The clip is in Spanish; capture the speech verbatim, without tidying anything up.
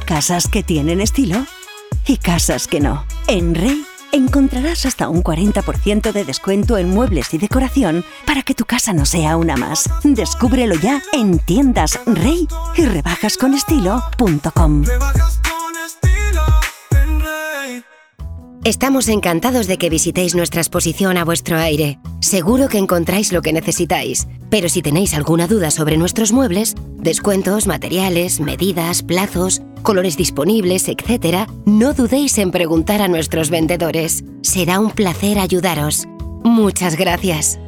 casas que tienen estilo y casas que no. En Rey encontrarás hasta un cuarenta por ciento de descuento en muebles y decoración para que tu casa no sea una más. Descúbrelo ya en tiendas Rey y rebajas con estilo punto com. Estamos encantados de que visitéis nuestra exposición a vuestro aire. Seguro que encontráis lo que necesitáis. Pero si tenéis alguna duda sobre nuestros muebles, descuentos, materiales, medidas, plazos, colores disponibles, etcétera, no dudéis en preguntar a nuestros vendedores. Será un placer ayudaros. Muchas gracias.